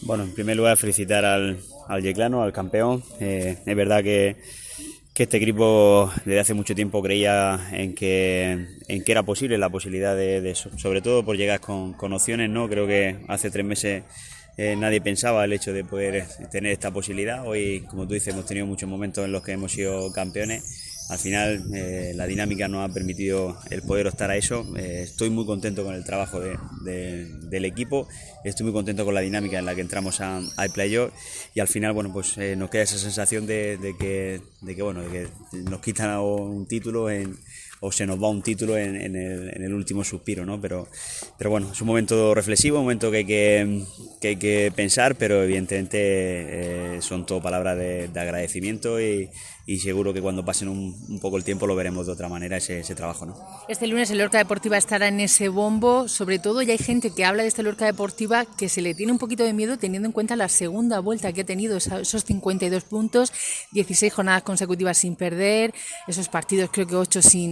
Bueno, en primer lugar felicitar al Yeclano, al campeón. Es verdad que este equipo desde hace mucho tiempo creía en que era posible la posibilidad de eso, sobre todo por llegar con opciones, ¿no? Creo que hace 3 meses nadie pensaba el hecho de poder tener esta posibilidad. Hoy, como tú dices, hemos tenido muchos momentos en los que hemos sido campeones. Al final la dinámica nos ha permitido el poder optar a eso. Estoy muy contento con el trabajo del equipo, estoy muy contento con la dinámica en la que entramos al playoff y al final bueno pues nos queda esa sensación de que nos quitan un título o se nos va un título en el último suspiro, ¿no? Pero bueno, es un momento reflexivo, un momento que hay que pensar, pero evidentemente son todo palabras de agradecimiento y seguro que cuando pasen un poco el tiempo lo veremos de otra manera ese trabajo, ¿no? Este lunes el Lorca Deportiva estará en ese bombo, sobre todo ya hay gente que habla de este Lorca Deportiva que se le tiene un poquito de miedo teniendo en cuenta la segunda vuelta que ha tenido, esos 52 puntos, 16 jornadas consecutivas sin perder, esos partidos creo que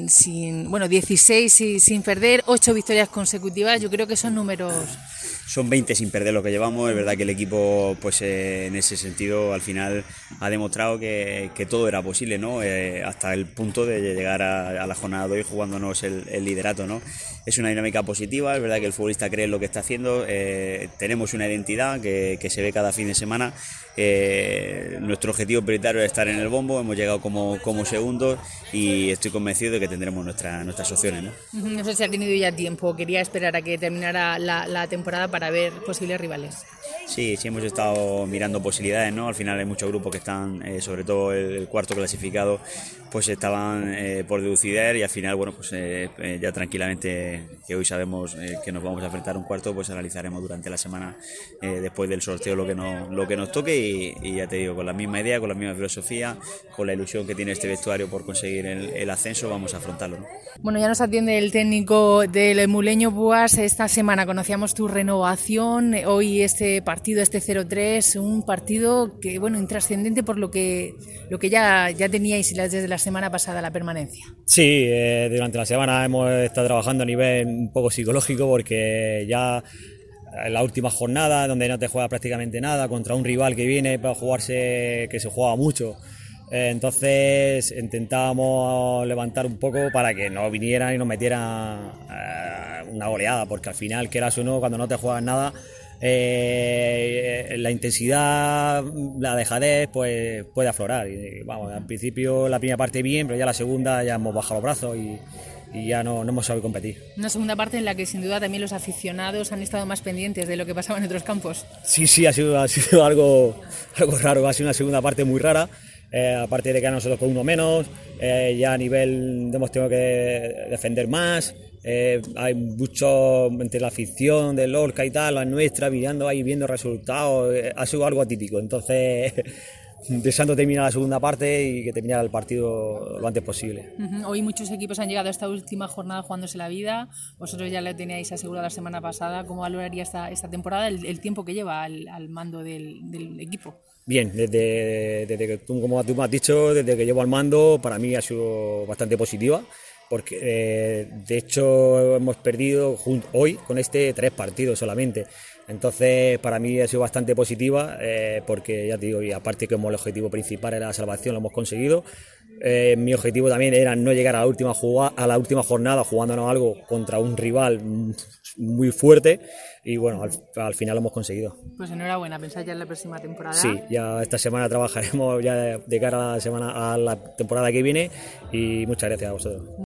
16 sin perder, 8 victorias consecutivas, yo creo que son números... Son 20 sin perder lo que llevamos. Es verdad que el equipo pues en ese sentido al final ha demostrado que todo era posible, ¿no? Hasta el punto de llegar a la jornada de hoy jugándonos el liderato, ¿no? Es una dinámica positiva, es verdad que el futbolista cree en lo que está haciendo, tenemos una identidad que se ve cada fin de semana. Nuestro objetivo prioritario es estar en el bombo, hemos llegado como segundos y estoy convencido de que tendremos nuestras opciones, ¿no? No sé si ha tenido ya tiempo, quería esperar a que terminara la temporada para ver posibles rivales. Sí, hemos estado mirando posibilidades, ¿no? Al final hay muchos grupos que están, sobre todo el cuarto clasificado, pues estaban por deducir y al final, bueno, pues ya tranquilamente, que hoy sabemos que nos vamos a enfrentar a un cuarto, pues analizaremos durante la semana, después del sorteo, lo que nos toque y ya te digo, con la misma idea, con la misma filosofía, con la ilusión que tiene este vestuario por conseguir el ascenso, vamos a afrontarlo, ¿no? Bueno, ya nos atiende el técnico del Muleño Buas. Esta semana conocíamos tu renovación, hoy este partido, este 0-3, un partido que, bueno, intrascendente por lo que ya teníais desde la semana pasada, la permanencia. Sí, durante la semana hemos estado trabajando a nivel un poco psicológico porque ya en la última jornada, donde no te juega prácticamente nada, contra un rival que viene para jugarse, que se juega mucho. Entonces intentábamos levantar un poco para que no vinieran y nos metieran una goleada, porque al final, quieras o no, cuando no te juegas nada, la intensidad, la dejadez, pues puede aflorar. Y, vamos, al principio la primera parte bien, pero ya la segunda ya hemos bajado los brazos y ya no hemos sabido competir. Una segunda parte en la que sin duda también los aficionados han estado más pendientes de lo que pasaba en otros campos. Sí, ha sido algo raro, ha sido una segunda parte muy rara. Aparte de que a nosotros con uno menos, ya a nivel hemos tenido que defender más, hay mucho entre la afición del Lorca y tal, la nuestra, mirando ahí, viendo resultados, ha sido algo atípico, entonces deseando terminar la segunda parte y que terminara el partido lo antes posible. Hoy muchos equipos han llegado a esta última jornada jugándose la vida, vosotros ya lo teníais asegurado la semana pasada. ¿Cómo valoraría esta temporada, el tiempo que lleva al mando del equipo? Bien, desde que como tú me has dicho, desde que llevo al mando, para mí ha sido bastante positiva, porque de hecho hemos perdido hoy con 3 partidos solamente. Entonces para mí ha sido bastante positiva, porque ya te digo, y aparte que como el objetivo principal era la salvación, lo hemos conseguido. Mi objetivo también era no llegar a la última jornada jugándonos algo contra un rival muy fuerte y bueno, al final lo hemos conseguido. Pues enhorabuena, ¿pensáis ya en la próxima temporada? Sí, ya esta semana trabajaremos ya de cara a la temporada que viene y muchas gracias a vosotros.